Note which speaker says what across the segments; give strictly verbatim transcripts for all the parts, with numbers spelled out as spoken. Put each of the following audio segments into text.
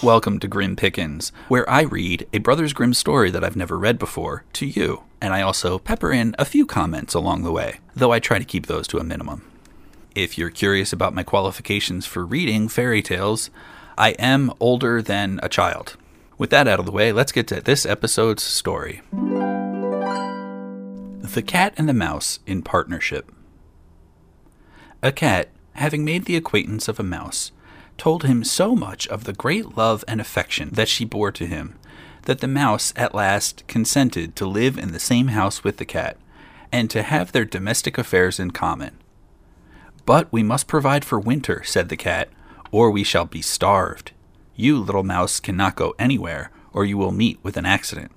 Speaker 1: Welcome to Grim Pickens, where I read a Brothers Grimm story that I've never read before to you, and I also pepper in a few comments along the way, though I try to keep those to a minimum. If you're curious about my qualifications for reading fairy tales, I am older than a child. With that out of the way, let's get to this episode's story. The Cat and the Mouse in Partnership. A cat, having made the acquaintance of a mouse, told him so much of the great love and affection that she bore to him, that the mouse at last consented to live in the same house with the cat, and to have their domestic affairs in common. "But we must provide for winter," said the cat, "or we shall be starved. You, little mouse, cannot go anywhere, or you will meet with an accident."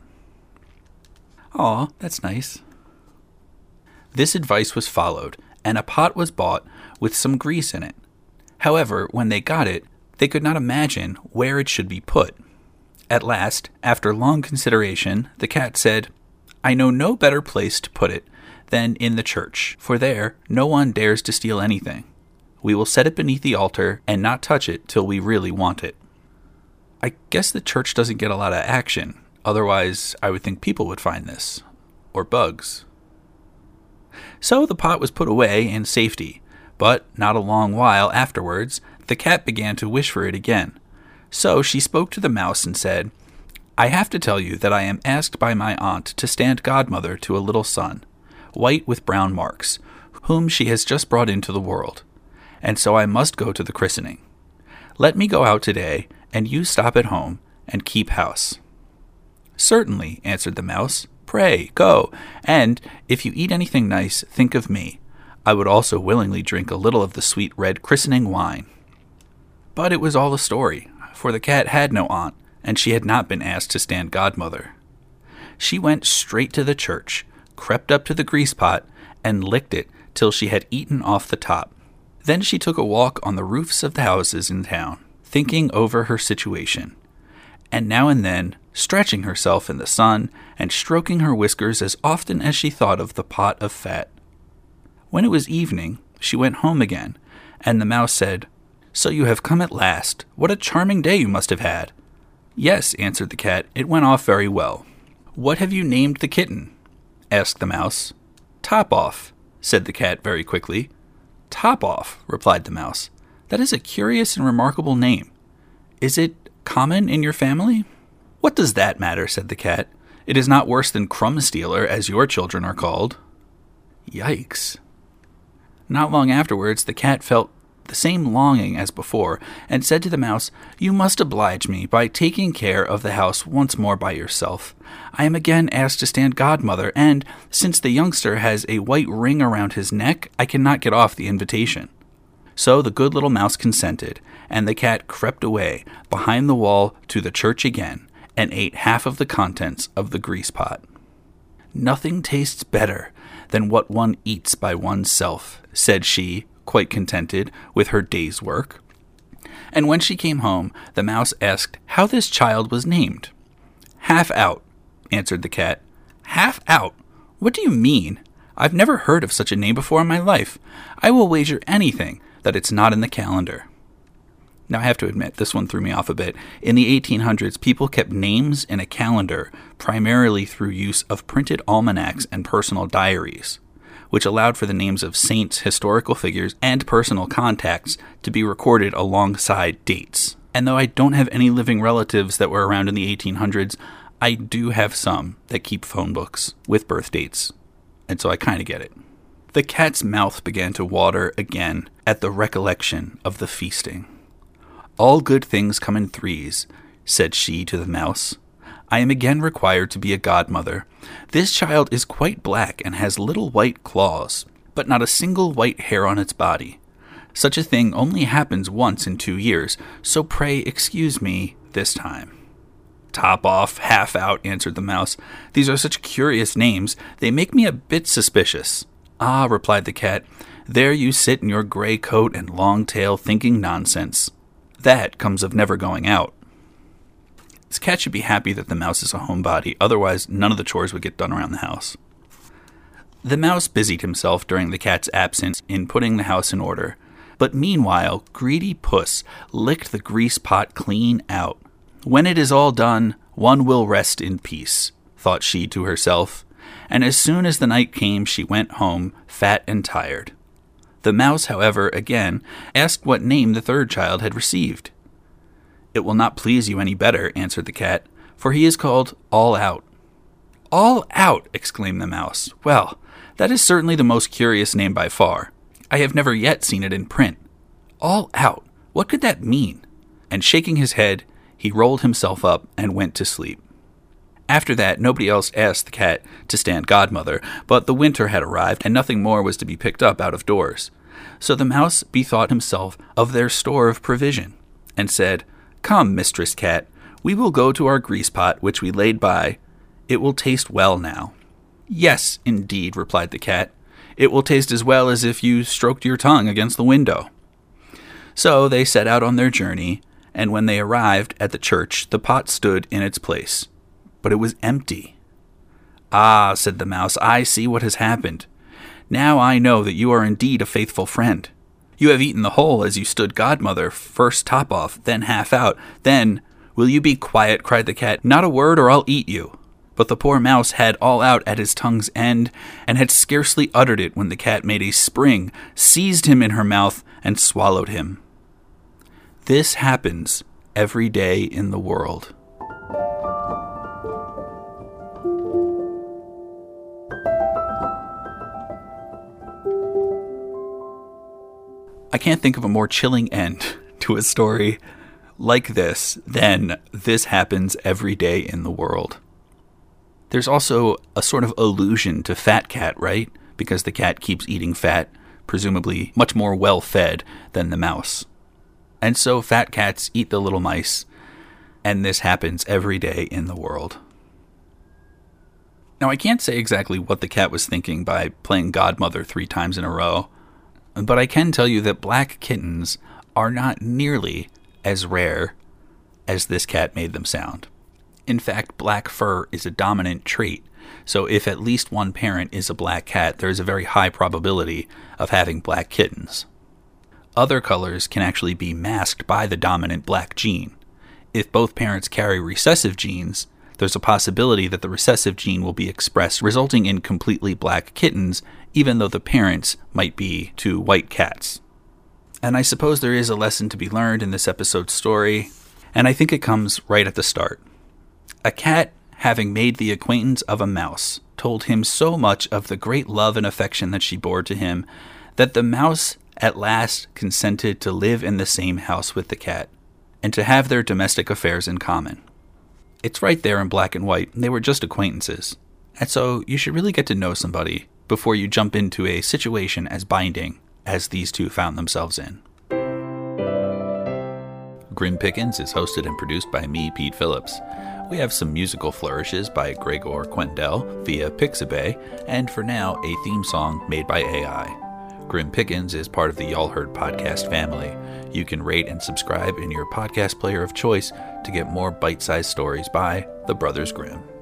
Speaker 1: Aw, that's nice. This advice was followed, and a pot was bought with some grease in it. However, when they got it, they could not imagine where it should be put. At last, after long consideration, the cat said, "I know no better place to put it than in the church, for there no one dares to steal anything. We will set it beneath the altar and not touch it till we really want it." I guess the church doesn't get a lot of action. Otherwise, I would think people would find this. Or bugs. So the pot was put away in safety. But not a long while afterwards, the cat began to wish for it again. So she spoke to the mouse and said, "I have to tell you that I am asked by my aunt to stand godmother to a little son, white with brown marks, whom she has just brought into the world. And so I must go to the christening. Let me go out today, and you stop at home and keep house." "Certainly," answered the mouse. "Pray, go, and if you eat anything nice, think of me. I would also willingly drink a little of the sweet red christening wine." But it was all a story, for the cat had no aunt, and she had not been asked to stand godmother. She went straight to the church, crept up to the grease pot, and licked it till she had eaten off the top. Then she took a walk on the roofs of the houses in town, thinking over her situation, and now and then stretching herself in the sun and stroking her whiskers as often as she thought of the pot of fat. When it was evening, she went home again, and the mouse said, "So you have come at last. What a charming day you must have had." "Yes," answered the cat, "it went off very well." "What have you named the kitten?" asked the mouse. "Top Off," said the cat very quickly. "Top Off," replied the mouse. "That is a curious and remarkable name. Is it common in your family?" "What does that matter?" said the cat. "It is not worse than Crumb Stealer, as your children are called." Yikes. Not long afterwards, the cat felt the same longing as before, and said to the mouse, "You must oblige me by taking care of the house once more by yourself. I am again asked to stand godmother, and since the youngster has a white ring around his neck, I cannot get off the invitation." So the good little mouse consented, and the cat crept away behind the wall to the church again, and ate half of the contents of the grease pot. "Nothing tastes better than what one eats by oneself," said she, quite contented with her day's work. And when she came home, the mouse asked how this child was named. "Half Out," answered the cat. "Half Out? What do you mean? I've never heard of such a name before in my life. I will wager anything that it's not in the calendar." Now, I have to admit, this one threw me off a bit. In the eighteen hundreds, people kept names in a calendar primarily through use of printed almanacs and personal diaries, which allowed for the names of saints, historical figures, and personal contacts to be recorded alongside dates. And though I don't have any living relatives that were around in the eighteen hundreds, I do have some that keep phone books with birth dates, and so I kind of get it. The cat's mouth began to water again at the recollection of the feasting. "All good things come in threes," said she to the mouse. "I am again required to be a godmother. This child is quite black and has little white claws, but not a single white hair on its body. Such a thing only happens once in two years, so pray excuse me this time." "Top Off, Half Out," answered the mouse. "These are such curious names, they make me a bit suspicious." "Ah," replied the cat, "there you sit in your gray coat and long tail thinking nonsense. That comes of never going out." This cat should be happy that the mouse is a homebody, otherwise none of the chores would get done around the house. The mouse busied himself during the cat's absence in putting the house in order, but meanwhile greedy Puss licked the grease pot clean out. When it is all done, one will rest in peace, thought she to herself, and as soon as the night came she went home, fat and tired. The mouse, however, again asked what name the third child had received. "It will not please you any better," answered the cat, "for he is called All Out." "All Out!" exclaimed the mouse. "Well, that is certainly the most curious name by far. I have never yet seen it in print. All Out! What could that mean?" And shaking his head, he rolled himself up and went to sleep. After that, nobody else asked the cat to stand godmother, but the winter had arrived, and nothing more was to be picked up out of doors. So the mouse bethought himself of their store of provision, and said, "Come, Mistress Cat, we will go to our grease pot, which we laid by. It will taste well now." "Yes, indeed," replied the cat. "It will taste as well as if you stroked your tongue against the window." So they set out on their journey, and when they arrived at the church, the pot stood in its place. But it was empty. "Ah," said the mouse, "I see what has happened. Now I know that you are indeed a faithful friend. You have eaten the whole as you stood godmother, first top off, then half out, then—" "Will you be quiet?" cried the cat. "Not a word, or I'll eat you." But the poor mouse had all out at his tongue's end, and had scarcely uttered it when the cat made a spring, seized him in her mouth, and swallowed him. This happens every day in the world. I can't think of a more chilling end to a story like this than "This happens every day in the world." There's also a sort of allusion to Fat Cat, right? Because the cat keeps eating fat, presumably much more well-fed than the mouse. And so fat cats eat the little mice, and this happens every day in the world. Now, I can't say exactly what the cat was thinking by playing godmother three times in a row, but I can tell you that black kittens are not nearly as rare as this cat made them sound. In fact, black fur is a dominant trait, so if at least one parent is a black cat, there is a very high probability of having black kittens. Other colors can actually be masked by the dominant black gene. If both parents carry recessive genes, there's a possibility that the recessive gene will be expressed, resulting in completely black kittens, even though the parents might be two white cats. And I suppose there is a lesson to be learned in this episode's story, and I think it comes right at the start. A cat, having made the acquaintance of a mouse, told him so much of the great love and affection that she bore to him, that the mouse at last consented to live in the same house with the cat, and to have their domestic affairs in common. It's right there in black and white. They were just acquaintances. And so you should really get to know somebody before you jump into a situation as binding as these two found themselves in. Grim Pickens is hosted and produced by me, Pete Phillips. We have some musical flourishes by Gregor Quendel via Pixabay, and for now, a theme song made by A I. Grim Pickens is part of the Y'all Heard podcast family. You can rate and subscribe in your podcast player of choice to get more bite-sized stories by the Brothers Grimm.